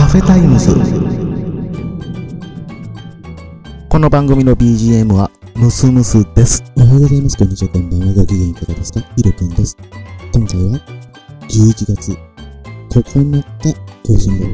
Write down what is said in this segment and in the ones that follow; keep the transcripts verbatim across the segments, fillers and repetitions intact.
フェタイムズ。この番組の ビージーエム はムスムスです。 おはようございます。こんにちは、こんばんは。ご機嫌いかがですか？ひろくんです。今回はじゅういちがつここのか更新分。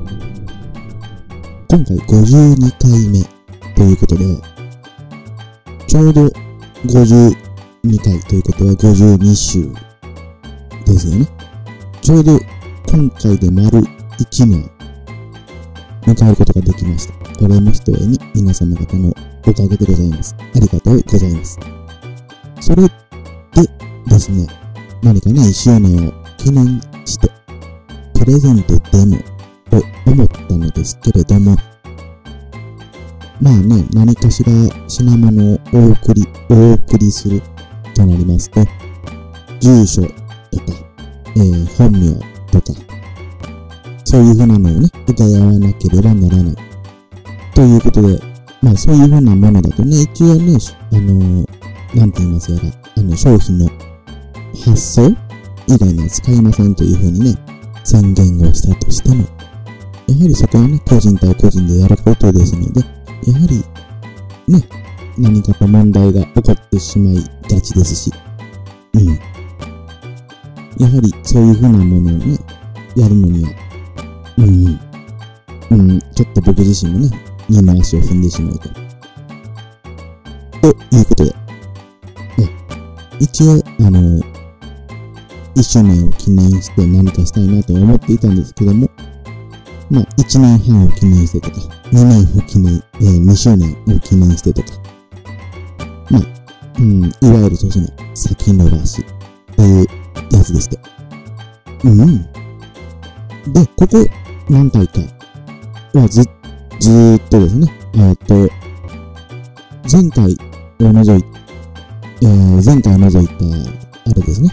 今回ごじゅうにかいめということで、ちょうどごじゅうにかいということはごじゅうにしゅうですよね。ちょうど今回で丸いちねん迎えることができました。これもひとえに皆様方のおかげでございます。ありがとうございます。それでですね、何かね、いっしゅうねんを記念してプレゼントでもと思ったのですけれども、まあね、何かしら品物をお送り、お送りするとなりますと、住所とか、えー、本名とか、そういうふうなのをね、伺わなければならない。ということで、まあそういうふうなものだとね、一応ね、あのー、なんて言いますやら、あの、商品の発送以外には使いませんというふうにね、宣言をしたとしても、やはりそこはね、個人対個人でやることですので、やはり、ね、何かと問題が起こってしまいがちですし、うん。やはりそういうふうなものをね、やるのには、うん、うん、ちょっと僕自身もね、二の足を踏んでしまうと。ということで、ね、一応、あの、一周年を記念して何かしたいなと思っていたんですけども、まあ、一年半を記念してとか、二年を記念、えー、二周年を記念してとか、まあ、うん、いわゆる年の先延ばしというやつでして。うん。で、ここ何回かはず、ずーっとですね、えっと、前回を除い、えー、前回除いた、あれですね。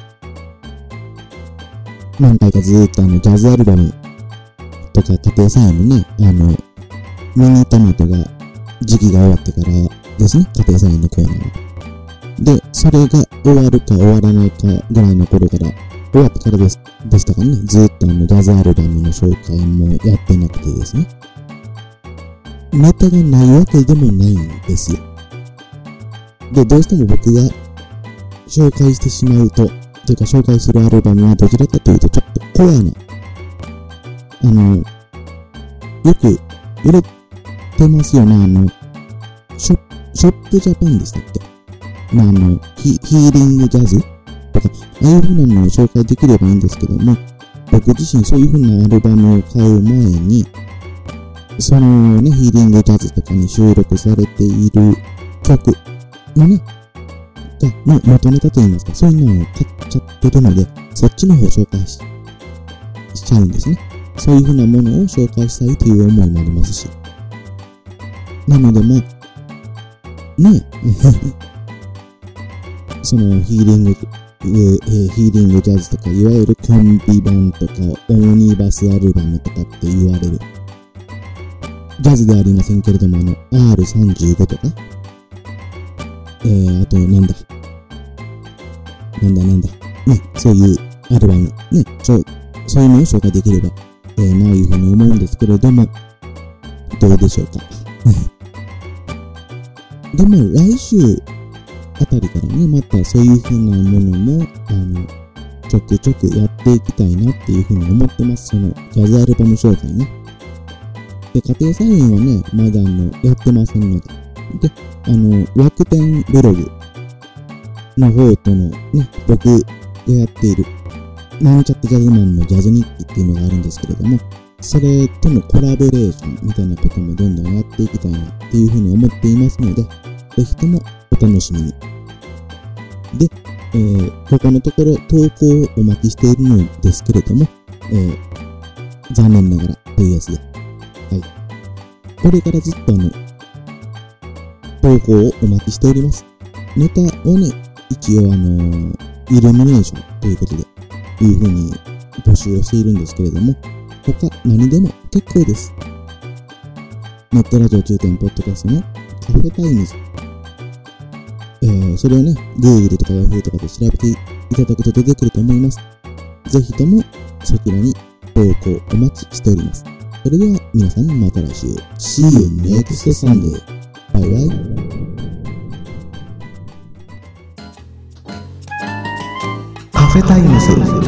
何回かずーっとあの、ジャズアルバムとか家庭菜園のね、あの、ミニトマトが時期が終わってからですね、家庭菜園のコーナーは。で、それが終わるか終わらないかぐらいの頃から、終わってからです、でしたかね、ずーっとあの、ジャズアルバムの紹介もやってなくてですね。ネタがないわけでもないんですよ。で、どうしても僕が紹介してしまうと、というか紹介するアルバムはどちらかというとちょっとコアな、あの、よく売れてますよね、あの、ショップ、ショップジャパンでしたっけ？まあ、あの、ヒ、ヒーリングジャズとか、ああいう風なのを紹介できればいいんですけども、僕自身そういう風なアルバムを買う前に、そのね、ヒーリングジャズとかに収録されている曲のね、が、の元ネタといいますか、そういうのを買っちゃってるので、そっちの方を紹介し、しちゃうんですね。そういう風なものを紹介したいという思いもありますし。なので、まあ、ね、そのヒーリング、えー、ヒーリングジャズとか、いわゆるコンビ版とか、オムニバスアルバムとかって言われる。ジャズではありませんけれども、あの、アールさんじゅうご とか、えー、あと、なんだ。なんだなんだ。ね、そういうアルバム、ね、ちょ、そういうのを紹介できれば、えー、まあいうふうに思うんですけれども、どうでしょうか。でも、来週あたりからね、またそういうふうなものも、あの、ちょくちょくやっていきたいなっていうふうに思ってます。その、ジャズアルバム紹介ね。で、家庭菜園はね、まだあの、やってませんので。で、あの、楽天ブログの方とのね、僕がやっている、なんちゃってジャズマンのジャズ日記っていうのがあるんですけれども、それとのコラボレーションみたいなこともどんどんやっていきたいなっていうふうに思っていますので、ぜひともお楽しみに。で、えー、ここのところ投稿をお待ちしているのですけれども、えー、残念ながらというやつで、はい。これからずっとあの、投稿をお待ちしております。ネタはね、一応あのー、イルミネーションということで、いう風に募集をしているんですけれども、他何でも結構です。ネットラジオ中堅ポッドキャストのカフェタイムズ。えー、それをね、Google とか Yahoo とかで調べていただくと出てくると思います。ぜひともそちらに投稿お待ちしております。 それでは皆さんまた来週。See you next Sunday. バイバイ。 カフェタイムズ。